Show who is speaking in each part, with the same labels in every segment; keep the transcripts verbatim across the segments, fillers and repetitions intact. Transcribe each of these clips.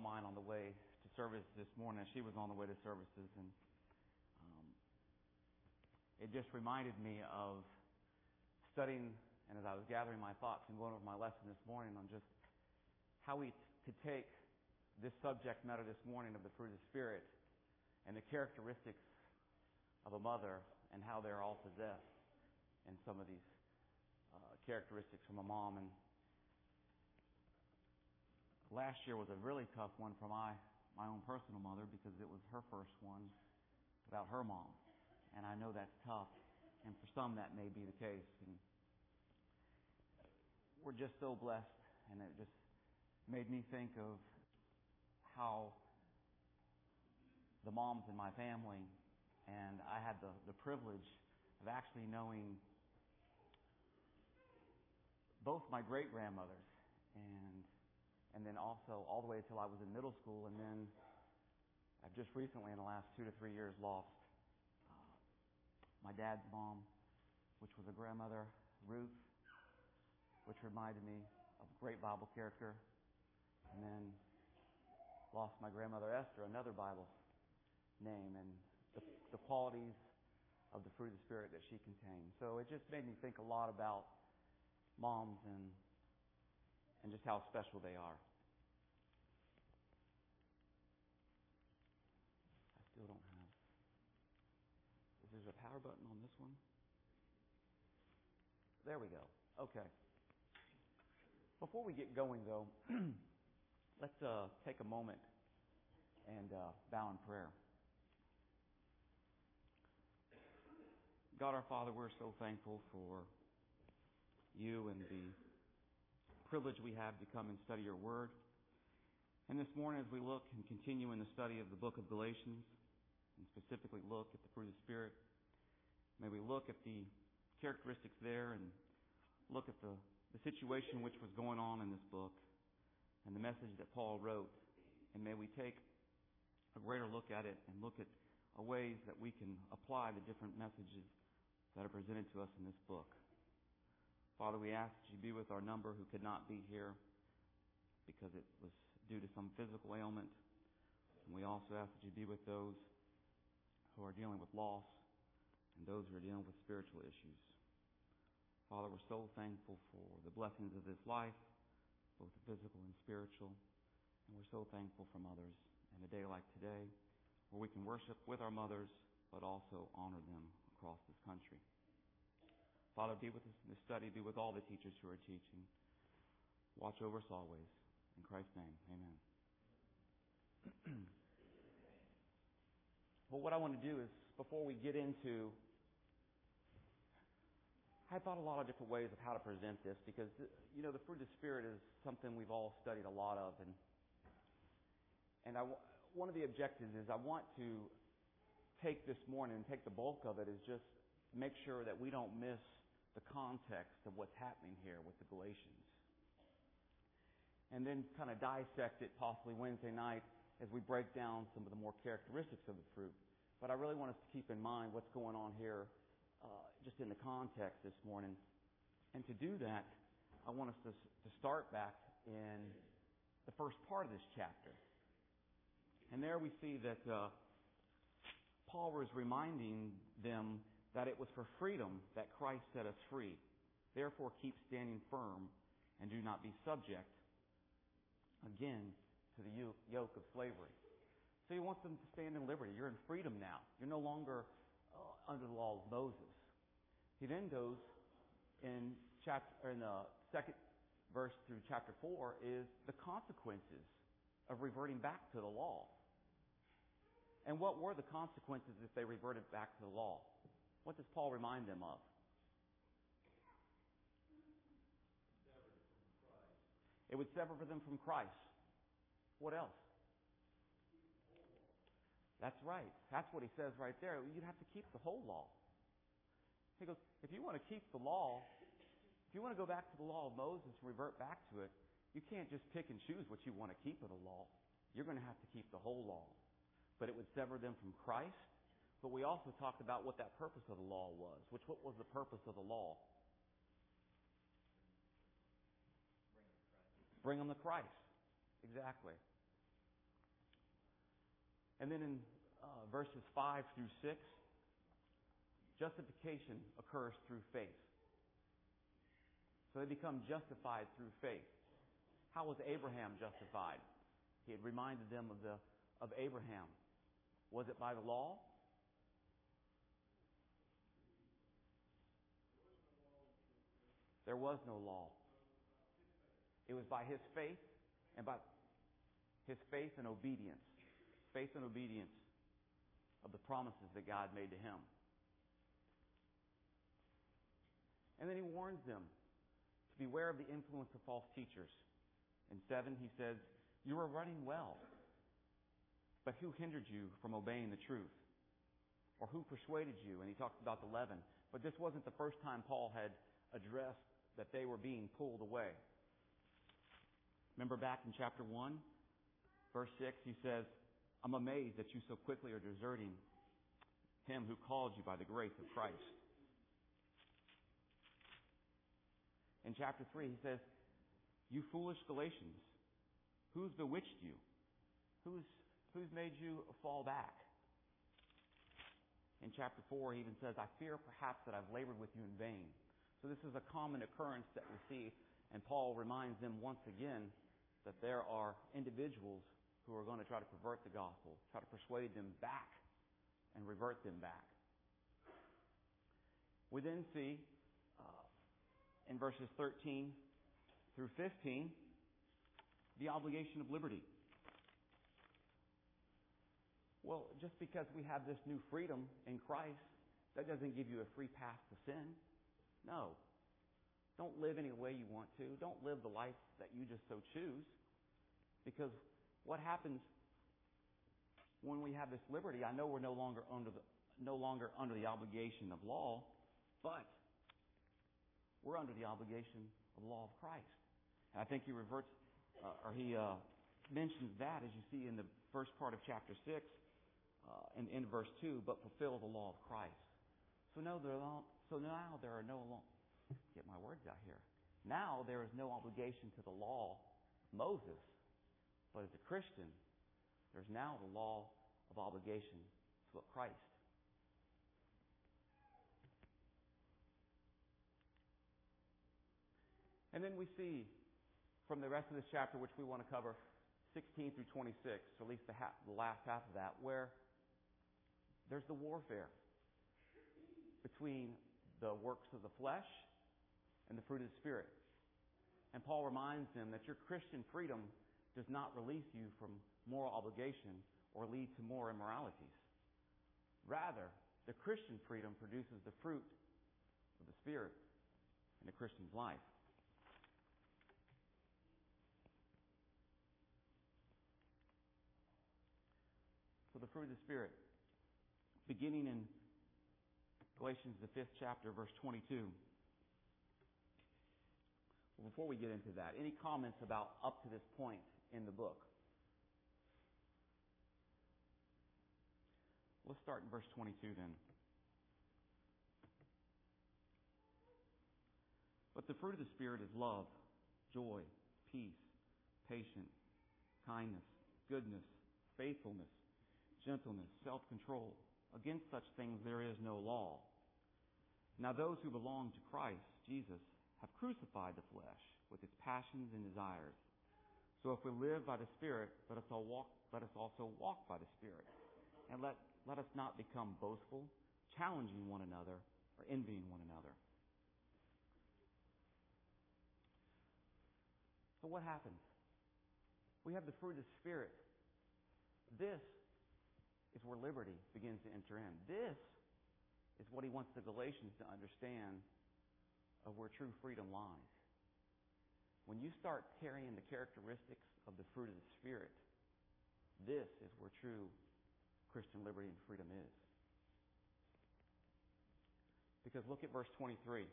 Speaker 1: of mine on the way to service this morning. She was on the way to services, and um, it just reminded me of studying, and as I was gathering my thoughts and going over my lesson this morning on just how we could take this subject matter this morning of the fruit of the Spirit and the characteristics of a mother and how they're all possessed in some of these uh, characteristics from a mom. And last year was a really tough one for my, my own personal mother because it was her first one without her mom. And I know that's tough, and for some that may be the case. And we're just so blessed, and it just made me think of how the moms in my family, and I had the, the privilege of actually knowing both my great-grandmothers, and and then also all the way until I was in middle school, and then I've just recently, in the last two to three years, lost uh, my dad's mom, which was a grandmother, Ruth, which reminded me of a great Bible character, and then lost my grandmother Esther, another Bible name, and the, the qualities of the fruit of the Spirit that she contained. So it just made me think a lot about moms and and just how special they are. I still don't have... Is there a power button on this one? There we go. Okay. Before we get going, though, let's uh, take a moment and uh, bow in prayer. God our Father, we're so thankful for You and the privilege we have to come and study Your Word. And this morning, as we look and continue in the study of the book of Galatians, and specifically look at the fruit of the Spirit, may we look at the characteristics there and look at the, the situation which was going on in this book and the message that Paul wrote. And may we take a greater look at it and look at ways that we can apply the different messages that are presented to us in this book. Father, we ask that You be with our number who could not be here because it was due to some physical ailment. And we also ask that You be with those who are dealing with loss and those who are dealing with spiritual issues. Father, we're so thankful for the blessings of this life, both the physical and spiritual. And we're so thankful for mothers in a day like today where we can worship with our mothers but also honor them across this country. Father, be with us in this study. Be with all the teachers who are teaching. Watch over us always. In Christ's name, amen. Well, what I want to do is, before we get into... I thought a lot of different ways of how to present this because, you know, the fruit of the Spirit is something we've all studied a lot of. And and I, one of the objectives is I want to take this morning and take the bulk of it is just make sure that we don't miss the context of what's happening here with the Galatians. And then kind of dissect it possibly Wednesday night as we break down some of the more characteristics of the fruit. But I really want us to keep in mind what's going on here uh, just in the context this morning. And to do that, I want us to, to start back in the first part of this chapter. And there we see that uh, Paul was reminding them that it was for freedom that Christ set us free. Therefore, keep standing firm and do not be subject, again, to the yoke of slavery. So he wants them to stand in liberty. You're in freedom now. You're no longer uh, under the law of Moses. He then goes in chapter in the second verse through chapter four is the consequences of reverting back to the law. And what were the consequences if they reverted back to the law? What does Paul remind them of? It would sever them from Christ. What else? That's right. That's what he says right there. You'd have to keep the whole law. He goes, if you want to keep the law, if you want to go back to the law of Moses and revert back to it, you can't just pick and choose what you want to keep of the law. You're going to have to keep the whole law. But it would sever them from Christ. But we also talked about what that purpose of the law was. Which, what was the purpose of the law? Bring them to Christ. Exactly. And then in uh, verses five through six, justification occurs through faith. So they become justified through faith. How was Abraham justified? He had reminded them of the of Abraham. Was it by the law? There was no law. It was by his faith and by his faith and obedience. Faith and obedience of the promises that God made to him. And then he warns them to beware of the influence of false teachers. In seven, he says, "You are running well, but who hindered you from obeying the truth? Or who persuaded you?" And he talks about the leaven. But this wasn't the first time Paul had addressed that they were being pulled away. Remember back in chapter one, verse six, he says, "I'm amazed that you so quickly are deserting him who called you by the grace of Christ." In chapter three, he says, "You foolish Galatians, who's bewitched you? Who's, who's made you fall back?" In chapter four, he even says, "I fear perhaps that I've labored with you in vain." So this is a common occurrence that we see, and Paul reminds them once again that there are individuals who are going to try to pervert the gospel, try to persuade them back and revert them back. We then see uh, in verses thirteen through fifteen the obligation of liberty. Well, just because we have this new freedom in Christ, that doesn't give you a free pass to sin. No. Don't live any way you want to. Don't live the life that you just so choose. Because what happens when we have this liberty, I know we're no longer under the no longer under the obligation of law, but we're under the obligation of the law of Christ. And I think he reverts, uh, or he uh, mentions that, as you see in the first part of chapter six, uh, and in verse two, "But fulfill the law of Christ." So no, there are, so now there are no long, get my words out here. Now there is no obligation to the law of Moses, but as a Christian, there's now the law of obligation to Christ. And then we see from the rest of this chapter, which we want to cover, sixteen through twenty-six, or at least the, half, the last half of that, where there's the warfare between the works of the flesh and the fruit of the Spirit. And Paul reminds them that your Christian freedom does not release you from moral obligation or lead to more immoralities. Rather, the Christian freedom produces the fruit of the Spirit in the Christian's life. So the fruit of the Spirit, beginning in Galatians, the fifth chapter, verse twenty-two. Well, before we get into that, any comments about up to this point in the book? Let's start in verse twenty-two then. "But the fruit of the Spirit is love, joy, peace, patience, kindness, goodness, faithfulness, gentleness, self-control. Against such things there is no law. Now those who belong to Christ Jesus have crucified the flesh with its passions and desires. So if we live by the Spirit, let us all walk. Let us also walk by the Spirit, and let let us not become boastful, challenging one another or envying one another." So what happens? We have the fruit of the Spirit. This is where liberty begins to enter in. This is what he wants the Galatians to understand of where true freedom lies. When you start carrying the characteristics of the fruit of the Spirit, this is where true Christian liberty and freedom is. Because look at verse twenty-three.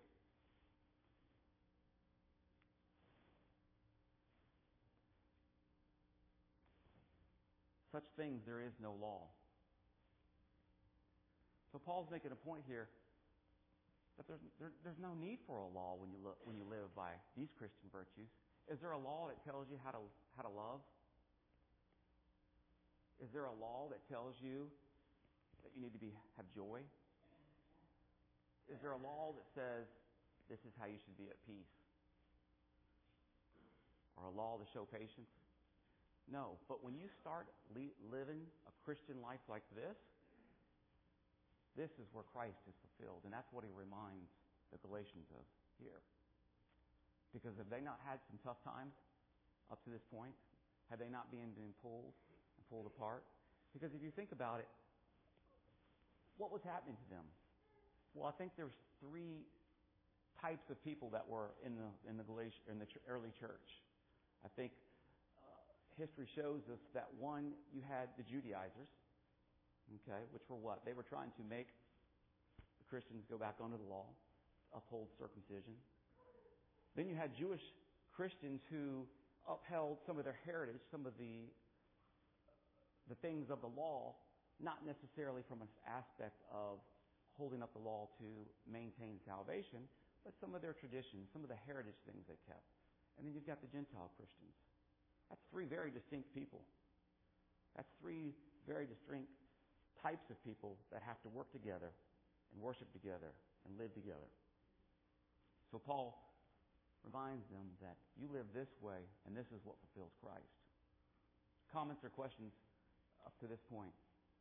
Speaker 1: "Such things there is no law." So Paul's making a point here that there's there, there's no need for a law when you look, when you live by these Christian virtues. Is there a law that tells you how to how to love? Is is there a law that tells you that you need to be have joy? Is there a law that says this is how you should be at peace? Or a law to show patience? No. But when you start le- living a Christian life like this, this is where Christ is fulfilled. And that's what he reminds the Galatians of here. Because have they not had some tough times up to this point? Have they not been, been pulled and pulled apart? Because if you think about it, what was happening to them? Well, I think there's three types of people that were in the in the Galatian, in the ch- early church. I think uh, history shows us that one, you had the Judaizers, okay, which were what? They were trying to make the Christians go back under the law, uphold circumcision. Then you had Jewish Christians who upheld some of their heritage, some of the the things of the law, not necessarily from an aspect of holding up the law to maintain salvation, but some of their traditions, some of the heritage things they kept. And then you've got the Gentile Christians. That's three very distinct people. That's three very distinct types of people that have to work together and worship together and live together. So Paul reminds them that you live this way, and this is what fulfills Christ. Comments or questions up to this point?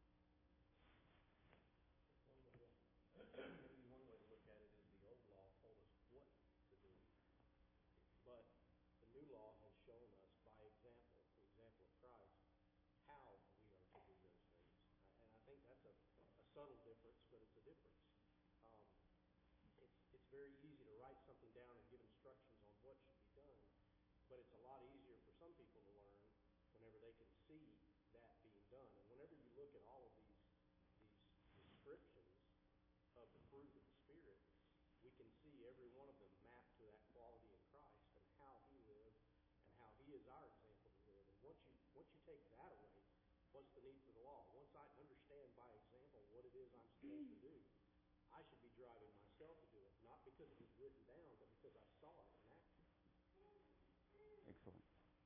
Speaker 2: One way to look at it is the old law told us what to do, but the new law has shown us by example, the example of Christ, how we are to do those things. And I think that's a, a subtle difference, but it's a difference. Um, it's, it's very easy to write something down and give instructions on what should be done, but it's a lot easier for some people to learn whenever they can see that being done. And whenever you look at all of these these descriptions of the fruit of the Spirit, we can see every one of them mapped to that quality in Christ and how He lived and how He is our example to live. And once you once you take that away, what's the need for the law? Once I understand by example what it is I'm supposed to do, I should be driving myself to do it, not because it was written down, but because I saw it in action.
Speaker 1: Excellent.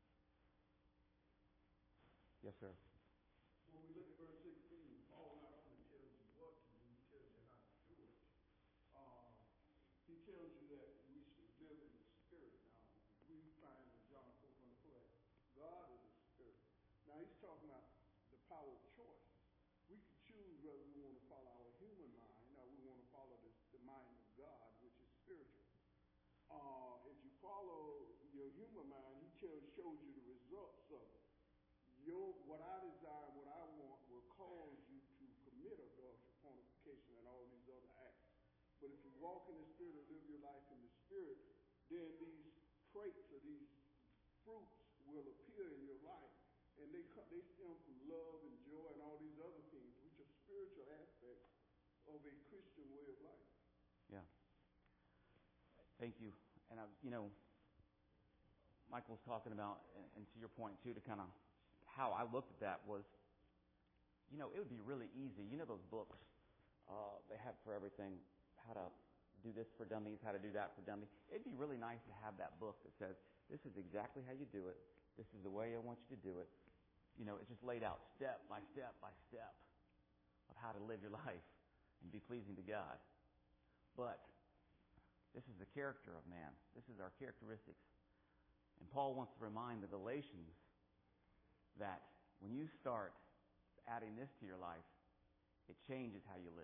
Speaker 1: Yes, sir.
Speaker 3: When we look at verse sixteen, Paul not only tells you what to do, he tells you how to do it. Uh, he tells you that we should live in the Spirit. Now, we find in John four twenty-four that God is the Spirit. Now, he's talking about the power of choice. We can choose whether we want to follow our human mind or we want to follow the, the mind of God, which is spiritual. Uh, if you follow your human mind, he tells, shows you the results of it. Your, what I desire, what I want, will cause you to commit adultery, fornication, and all these other acts. But if you walk in the Spirit and live your life in the Spirit, then these traits or these fruits will appear in your life. And they come, they stem from love and joy and all these other things, which are spiritual aspects of a Christian way of life.
Speaker 1: Yeah. Thank you. And, I, you know, Michael was talking about, and to your point, too, to kind of how I looked at that was, you know, it would be really easy. You know those books uh, they have for everything, how to do this for dummies, how to do that for dummies. It'd be really nice to have that book that says, this is exactly how you do it. This is the way I want you to do it. You know, it's just laid out step by step by step of how to live your life and be pleasing to God. But this is the character of man. This is our characteristics. And Paul wants to remind the Galatians that when you start adding this to your life, it changes how you live.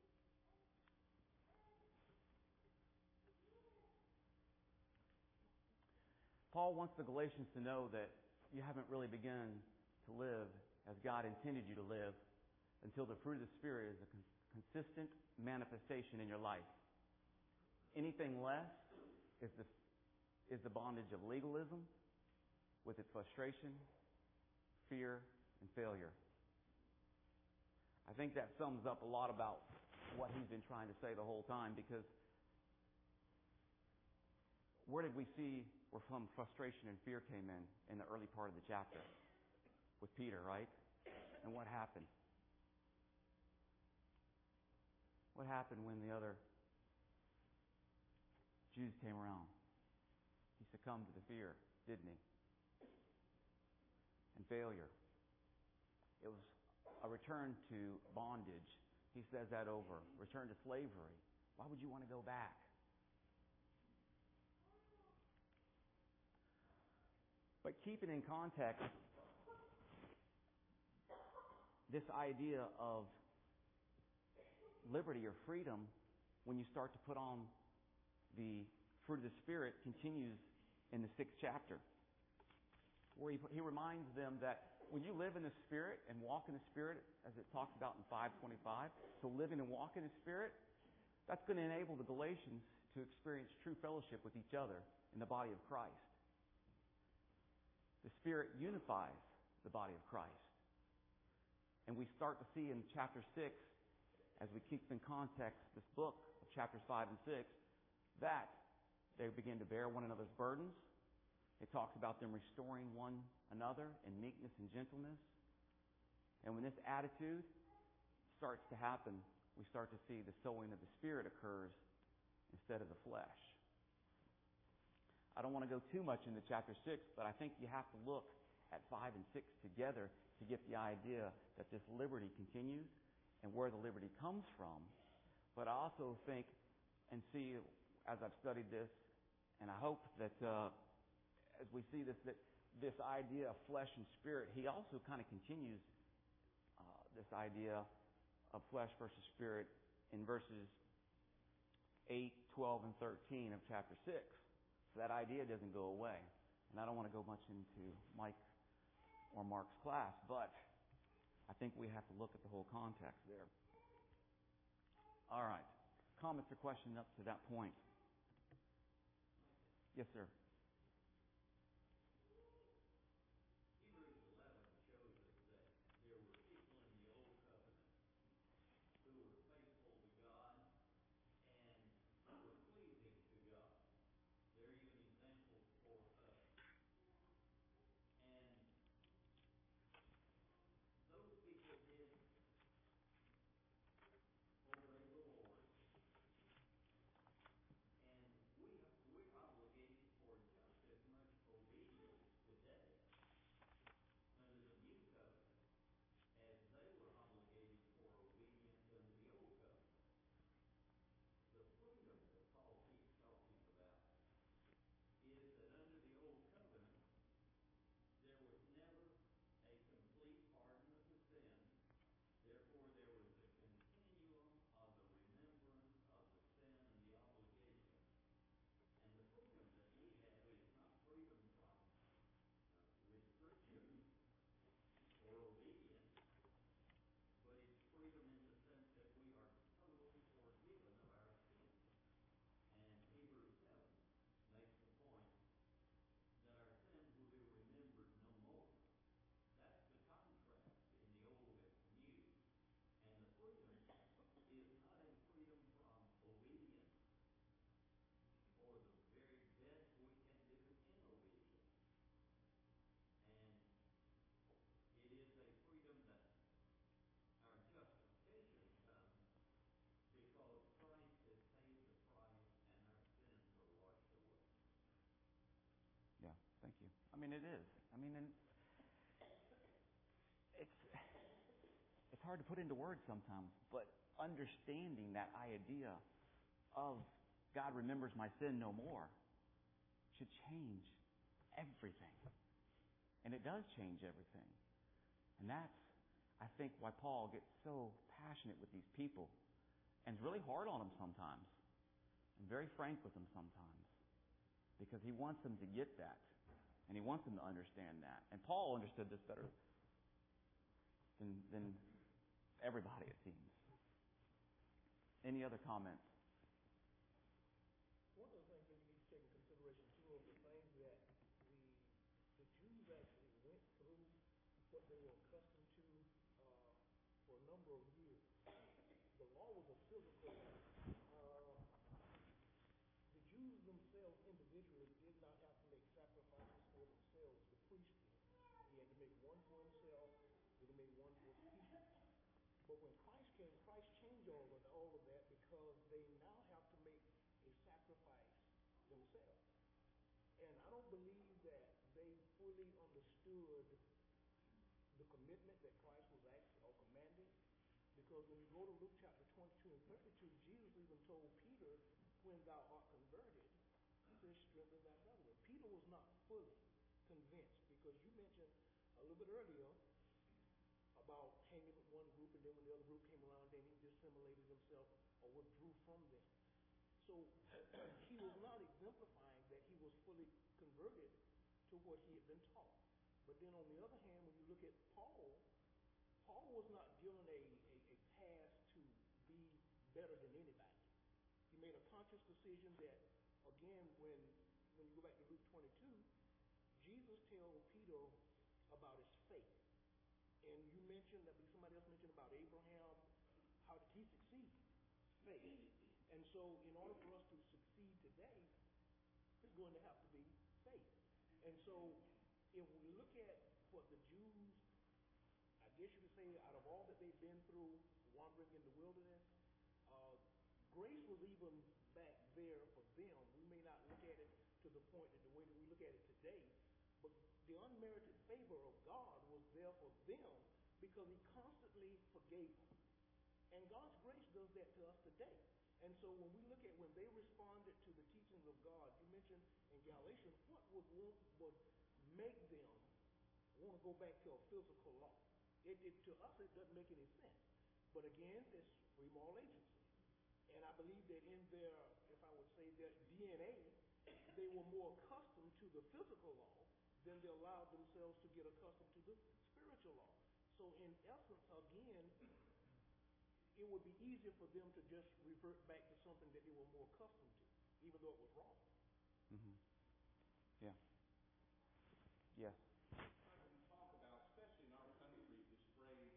Speaker 1: Paul wants the Galatians to know that you haven't really begun to live as God intended you to live until the fruit of the Spirit is a con- consistent manifestation in your life. Anything less is the, is the bondage of legalism with its frustration, fear, and failure. I think that sums up a lot about what he's been trying to say the whole time, because where did we see where some frustration and fear came in in the early part of the chapter with Peter, right? And what happened? What happened when the other Jews came around? He succumbed to the fear, didn't he? And failure. it was a return to bondage. He says that over. Return to slavery. Why would you want to go back? But keep it in context, this idea of liberty or freedom, when you start to put on the fruit of the Spirit, continues in the sixth chapter, where he, he reminds them that when you live in the Spirit and walk in the Spirit, as it talks about in five twenty-five, so living and walking in the Spirit, that's going to enable the Galatians to experience true fellowship with each other in the body of Christ. The Spirit unifies the body of Christ. And we start to see in chapter six, as we keep in context this book of chapters five and six, that they begin to bear one another's burdens. It talks about them restoring one another in meekness and gentleness. And when this attitude starts to happen, we start to see the sowing of the Spirit occurs instead of the flesh. I don't want to go too much into chapter six, but I think you have to look at five and six together to get the idea that this liberty continues and where the liberty comes from. But I also think and see, as I've studied this, and I hope that uh, as we see this, that this idea of flesh and spirit, he also kind of continues uh, this idea of flesh versus spirit in verses eight, twelve, and thirteen of chapter six. So that idea doesn't go away. And I don't want to go much into Mike or Mark's class, but I think we have to look at the whole context there. All right. Comments or questions up to that point? Yes, sir.
Speaker 4: Hebrews eleven shows us that there were people in the Old Covenant who were faithful to God and were pleasing to God. They're even examples for us. And those people did obey the Lord. And we, we're obligated for just as much obedience today under the new covenant as they were obligated for obedience under the old covenant. The freedom that Paul keeps talking about is that under the old covenant, there was never a complete pardon of the sin. Therefore, there was a continuum of the remembrance of the sin and the obligation. And the freedom that we have is not freedom from uh, restriction or obedience, but it's freedom in the sense that we are totally forgiven of our sins. And Hebrews seven makes the point that our sins will be remembered no more. That's the contrast in the old and new. And the freedom is not a freedom from obedience or the very best we can do in obedience. And it is a freedom that our justification comes because Christ has paid the price and our sins are washed away.
Speaker 1: Yeah, thank you. I mean, it is. I mean, and it's it's hard to put into words sometimes, but understanding that idea of God remembers my sin no more should change everything. And it does change everything. And that's, I think, why Paul gets so passionate with these people and is really hard on them sometimes and very frank with them sometimes, because he wants them to get that and he wants them to understand that. And Paul understood this better than, than everybody, it seems. Any other comments?
Speaker 2: One of the things that you need to take into consideration, too, of the things that the the Jews actually went through, what they were accustomed to uh, for a number of years. The law was a physical. Uh, the Jews themselves individually did not have to make sacrifices for themselves. The priest did. He had to make one for himself. He had to make one for the people. But when Christ came, Christ changed all of, all of that because they now have to make a sacrifice themselves. And I don't believe that they fully understood the commitment that Christ was because when you go to Luke chapter twenty-two and thirty-two, Jesus even told Peter, when thou art converted, he says, strengthen that brother. Peter was not fully convinced, because you mentioned a little bit earlier about hanging with one group, and then when the other group came around, then he dissimilated himself or withdrew from them. So he was not exemplifying that he was fully converted to what he had been taught. But then on the other hand, when you look at Paul, Paul was not given a, a, a path to be better than anybody. He made a conscious decision that, again, when when you go back to Luke twenty-two, Jesus tells Peter about his faith. And you mentioned, that somebody else mentioned about Abraham, how did he succeed? Faith. And so in order for us to succeed today, it's going to have to be faith. And so if we look at what the Jews, I guess you could say, out of all that they've been through wandering in the wilderness, uh, grace was even back there for them. We may not look at it to the point that the way that we look at it today, but the unmerited favor of God was there for them because he constantly forgave them. And God's grace does that to us today. And so when we look at when they responded to the teachings of God, you mentioned in Galatians, what would, would make them want to go back to a physical law? It, it, to us, it doesn't make any sense. But again, it's free moral agency. And I believe that in their, if I would say their D N A, they were more accustomed to the physical law than they allowed themselves to get accustomed to the spiritual law. So in essence, again, it would be easier for them to just revert back to something that they were more accustomed to, even though it was wrong.
Speaker 1: Mm-hmm. Yeah. Yes.
Speaker 5: When we talk about, especially in our country, this phrase,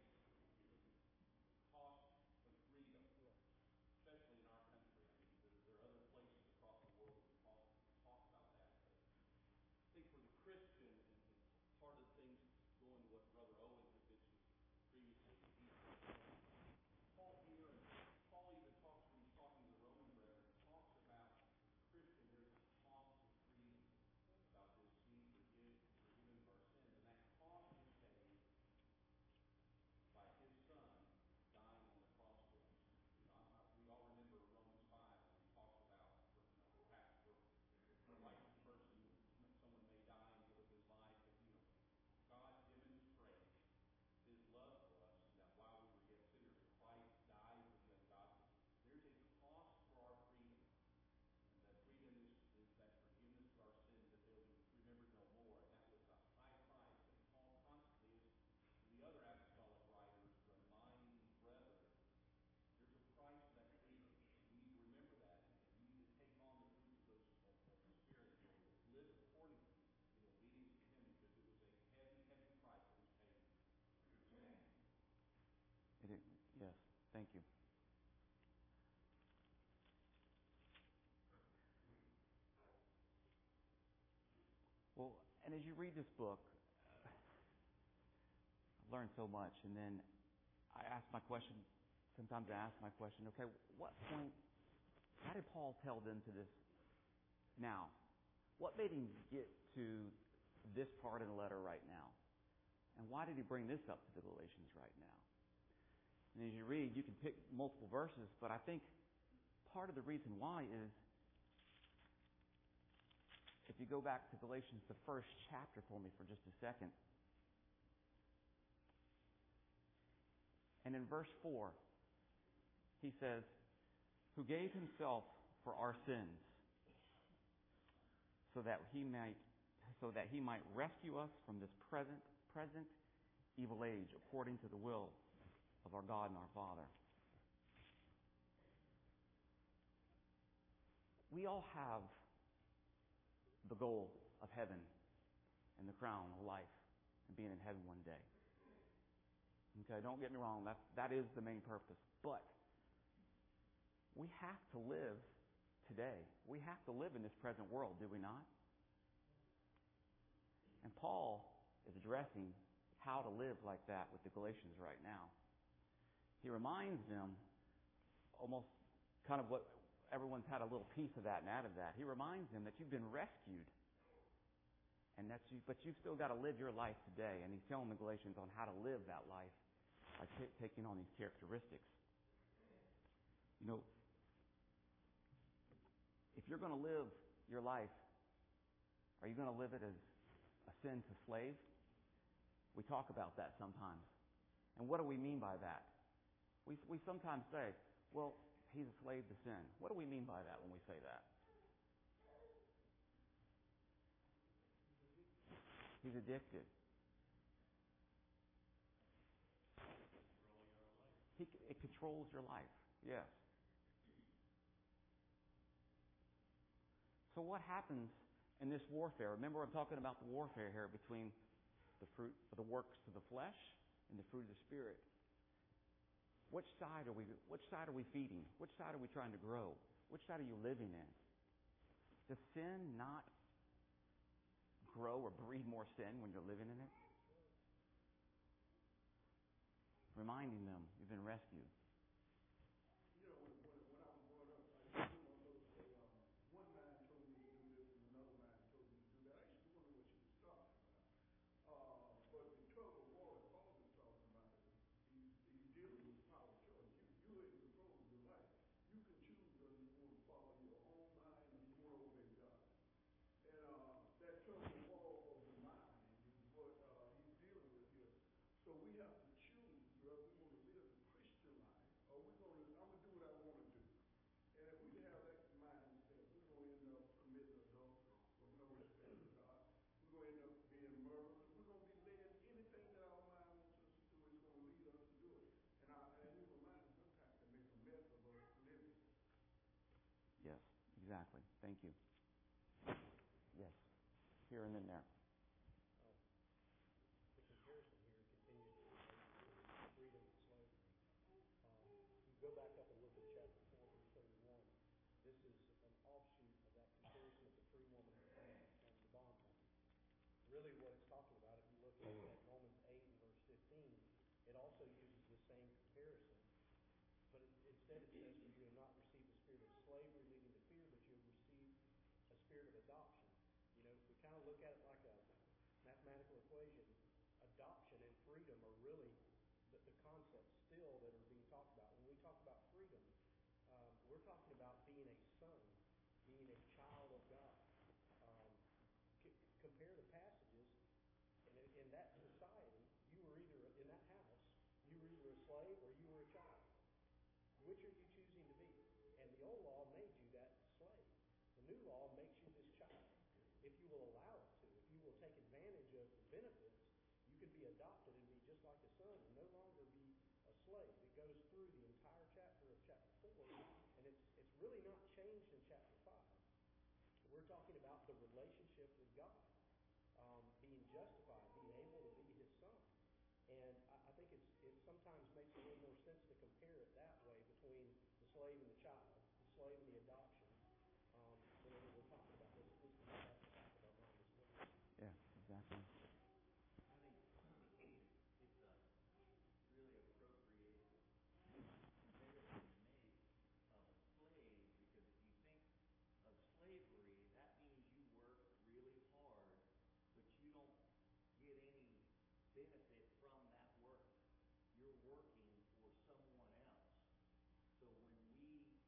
Speaker 5: cost of freedom, especially in our country. I mean, there, there are other places across the world that talk, talk about that. But I think for the Christian, and, and part of the things going to what Brother Owen had mentioned previously, he, Paul here, and Paul even talks when he's talking to the Roman brethren, talks about Christian, there's a cost of freedom, about this being forgiven, forgiven of our sins, and that cost is paid by his Son dying on the cross for us. You know, I, I, we all remember Romans five when he talks about, you know, perhaps for a righteous person, someone may die in the middle of his life, but you know, God demonstrates his love for us, that while we were yet sinners, Christ died for the ungodly. There's a cost for our freedom. And that freedom is, is that forgiveness of our sins, that they'll be remembered no more. And that was a high price. And Paul constantly is, the other apostolic writers, reminding brethren, there's a price for that freedom. We need to remember that. And we need to take on the fruits of, those, of, of the Spirit. Live according to the obedience to him, because it was a heavy, heavy price that was paid.
Speaker 1: It is, yes. Thank you. Well, and as you read this book, uh, I've learned so much. And then I ask my question, sometimes I ask my question, okay, what point, how did Paul tell them to this now? What made him get to this part in the letter right now? And why did he bring this up to the Galatians right now? And as you read, you can pick multiple verses, but I think part of the reason why is, if you go back to Galatians, the first chapter for me for just a second. And in verse four, he says, who gave himself for our sins, so that he might so that he might rescue us from this present present evil age, according to the will of our God and our Father. We all have the goal of heaven and the crown of life and being in heaven one day. Okay, don't get me wrong, that, that is the main purpose. But we have to live today. We have to live in this present world, do we not? And Paul is addressing how to live like that with the Galatians right now. He reminds them, almost kind of what everyone's had a little piece of that and out of that. He reminds them that you've been rescued, and that you, but you've still got to live your life today. And he's telling the Galatians on how to live that life by t- taking on these characteristics. You know, if you're going to live your life, are you going to live it as a sin to slave? We talk about that sometimes. And what do we mean by that? We we sometimes say, well, he's a slave to sin. What do we mean by that when we say that? He's addicted. He, it controls your life. Yes. So what happens in this warfare? Remember, I'm talking about the warfare here between the fruit of the works of the flesh and the fruit of the Spirit. Which side are we? Which side are we feeding? Which side are we trying to grow? Which side are you living in? Does sin not grow or breed more sin when you're living in it? Reminding them you've been rescued.
Speaker 3: You know, when, when, when I was growing up, I used to hear my mother say, um, one man told me to do this and another man told me to do that. I used to wonder what she was talking about. Uh, but the tug of war that Paul is talking about, he's, he's dealing with power of choice. You, you're in control of your life. You can choose whether you want to follow your own mind or you want to obey God. And uh, that tug of war of the mind is what uh, he's dealing with here. So we have to choose whether we want to live the Christian life or we're going to, I'm going to do what I want to do. And if we have that mindset, we're going to end up committing adultery with no respect for God. We're going to end up being murderers. We're going to be led anything that our mind wants us to do. It's going to lead us to do it. And our and evil mind sometimes can make a mess of us living.
Speaker 1: Yes, exactly. Thank you. Yes. Here and then there.
Speaker 2: Oh, the comparison here continues to relate to freedom and slavery. Um, you go back up and look at chapter four, verse thirty-one. This is an offshoot of that comparison of the free woman and, and the bondwoman. Really what it's talking about, if you look at, at Romans eight and verse fifteen, it also uses the same comparison. But it, instead it says, for you have not received the spirit of slavery leading to fear, but you have received a spirit of adoption. You know, if we kind of look at it like a mathematical equation, adoption and freedom are really the, the concepts still that are being talked about. When we talk about freedom, um, we're talking about being a son, being a child of God. Um, c- compare the passages, and in, in that society, you were either, in that house, you were either a slave or you were a child. Which are you choosing to be? And the old law made you that slave. The new law makes you this child. If you will allow it to, if you will take advantage of the benefits, you can be adopted and be just like a son and no longer be a slave. It goes through the entire chapter of chapter four, and it's it's really not changed in chapter five. We're talking about the relationship with God, um, being justified, being able to be His son. And I, I think it's it sometimes makes a little more sense to compare it that way between the slave and the child, the slave and the adoption. Um, whenever we're talking about this, at least we have that in the back of our mind as well.
Speaker 1: Yeah, exactly.
Speaker 4: I think it's a really appropriate comparison to make of a slave, because if you think of slavery, that means you work really hard, but you don't get any benefit from that work. You're working for someone else. So when we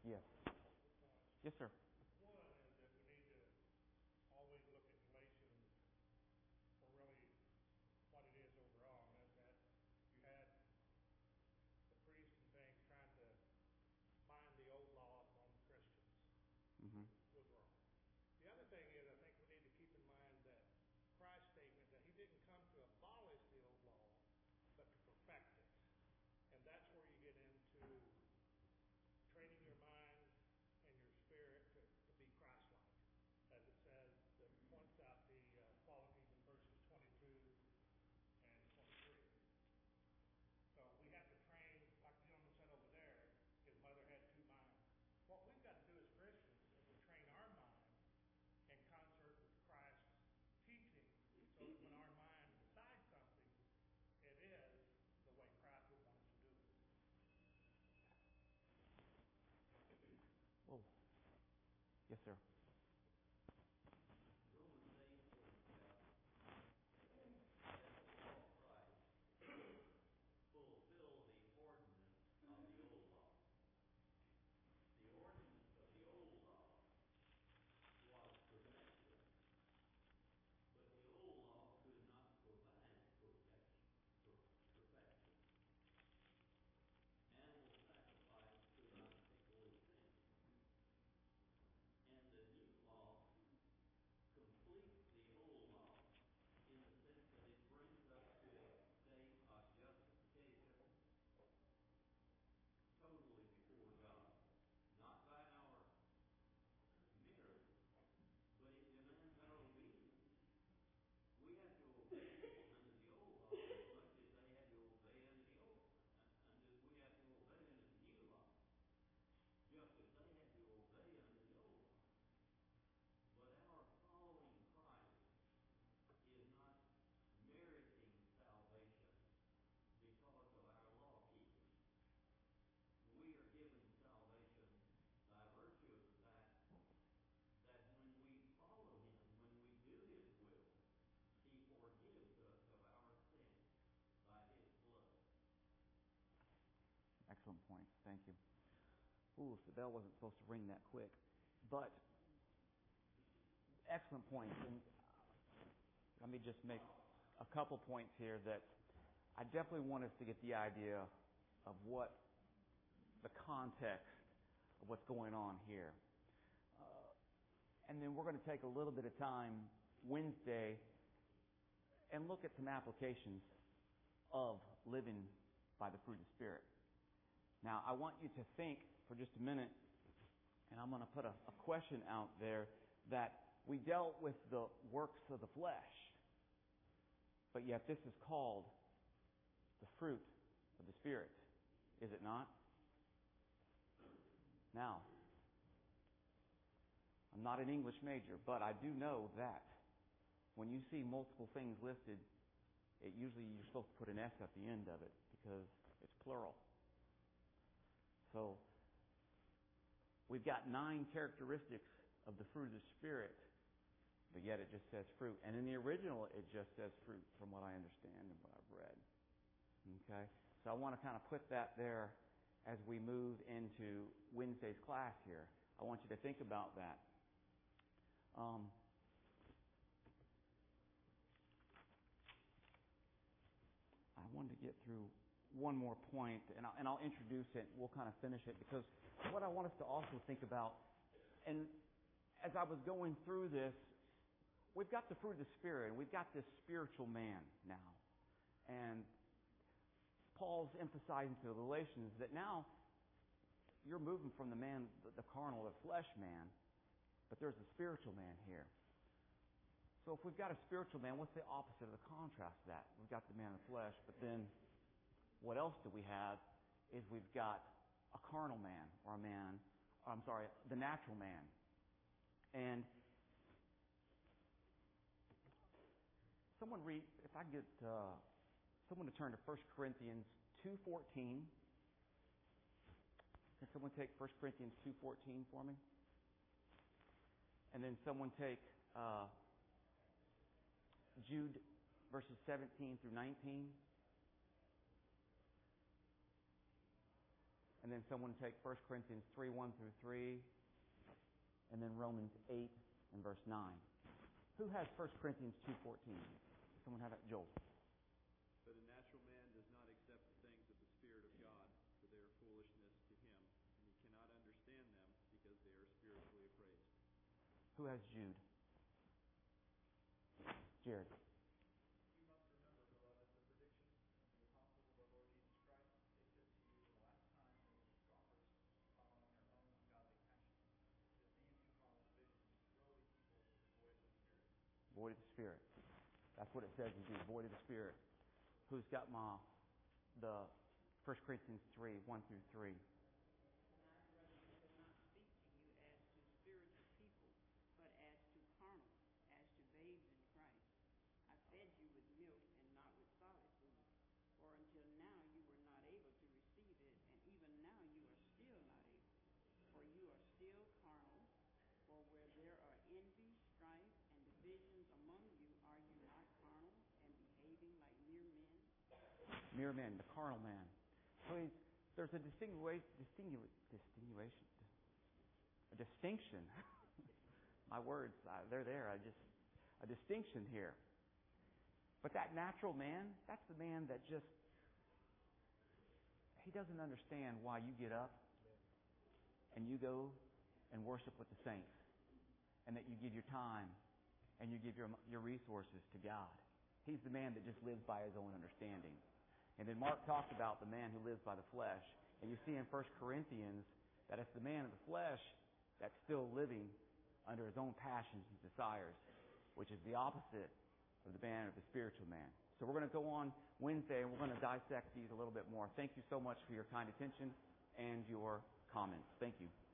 Speaker 1: Yes. Yes, sir.
Speaker 6: One is that we need to always look at Galatians for really what it is overall, and that you had the priests and things trying to bind the old law on Christians.
Speaker 1: Mm-hmm.
Speaker 6: Was wrong. The other thing is, I think we need to keep in mind that Christ's statement that he didn't come to abolish the old law, but to perfect it. And that's where you get into training your mind and your spirit to, to be Christ-like. As it says, that points out the uh, qualities in verses twenty-two and twenty-three. So we have to train, like the gentleman said over there, his mother had two minds. What we've got to do as Christians is to train our mind in concert with Christ's teaching, so that when our mind decides something, it is the way Christ would want us to do it.
Speaker 1: Whoa. Yes, sir.
Speaker 4: Romans eight points out that the law of Christ fulfill the ordinance of the old law. The ordinance of the old law was perfection, but the old law could not provide perfection. perfection. Animal sacrifice could not take away sin. And the new law completes the old law in the sense that it brings us to a state of justification totally before God. Not by our merit, but it demands our obedience. We have to obey under the old law as much as they had to obey under the old, and as we have to obey under the new law, just as they had to obey under the old law. But our following Christ is not meriting salvation because of our law keeping. We are given salvation by virtue of the fact that when we follow him, when we do his will, he forgives us of our sins by his blood.
Speaker 1: Excellent point. Thank you. Ooh, the bell wasn't supposed to ring that quick. But, excellent point. And let me just make a couple points here that I definitely want us to get the idea of what the context of what's going on here. Uh, and then we're going to take a little bit of time Wednesday and look at some applications of living by the fruit of the Spirit. Now, I want you to think for just a minute, and I'm going to put a, a question out there, that we dealt with the works of the flesh, but yet this is called the fruit of the Spirit, is it not? Now, I'm not an English major, but I do know that when you see multiple things listed, it usually you're supposed to put an S at the end of it because it's plural. So, we've got nine characteristics of the fruit of the Spirit, but yet it just says fruit. And in the original, it just says fruit from what I understand and what I've read. Okay? So I want to kind of put that there as we move into Wednesday's class here. I want you to think about that. Um, I wanted to get through one more point, and I'll, and I'll introduce it. We'll kind of finish it, because what I want us to also think about, and as I was going through this, we've got the fruit of the Spirit, and we've got this spiritual man now. And Paul's emphasizing to the Galatians that now you're moving from the man, the carnal, the flesh man, but there's a spiritual man here. So if we've got a spiritual man, what's the opposite of the contrast of that? We've got the man of the flesh, but then what else do we have is we've got a carnal man, or a man, I'm sorry, the natural man. And someone read, if I get uh, someone to turn to First Corinthians two fourteen. Can someone take First Corinthians two fourteen for me? And then someone take uh, Jude verses seventeen through nineteen. And and then someone take First Corinthians three, one through three, and then Romans eight and verse nine. Who has First Corinthians two fourteen? Someone have that? Joel.
Speaker 7: But a natural man does not accept the things of the Spirit of God, for they are foolishness to him, and he cannot understand them because they are spiritually appraised.
Speaker 1: Who has Jude? Jared.
Speaker 8: You must remember, beloved, the predictions of the apostles of our Lord Jesus Christ. They said to you, in the last time there will be scoffers, following their own ungodly passions. It is these who cause divisions, worldly people devoid of the Spirit.
Speaker 1: Void of the Spirit. That's what it says in Jude. Void of the Spirit. Who's got my the First Corinthians three, one through three?
Speaker 9: And I, brethren, could not speak to you as to spiritual people, but as to carnal, as to babes in Christ. I fed you with milk and not with solid food, for until now you were not able to receive it, and even now you are still not able. For you are still carnal, for where there are envy, strife, and divisions among you, are you not carnal and behaving like mere men?
Speaker 1: Mere men, the carnal man. So he's, there's a distinguation, distinguation, a distinction. My words, uh, they're there. I just a distinction here. But that natural man, that's the man that just he doesn't understand why you get up and you go and worship with the saints, and that you give your time and you give your your resources to God. He's the man that just lives by his own understanding. And then Mark talked about the man who lives by the flesh. And you see in First Corinthians that it's the man of the flesh that's still living under his own passions and desires, which is the opposite of the man of the spiritual man. So we're going to go on Wednesday and we're going to dissect these a little bit more. Thank you so much for your kind attention and your comments. Thank you.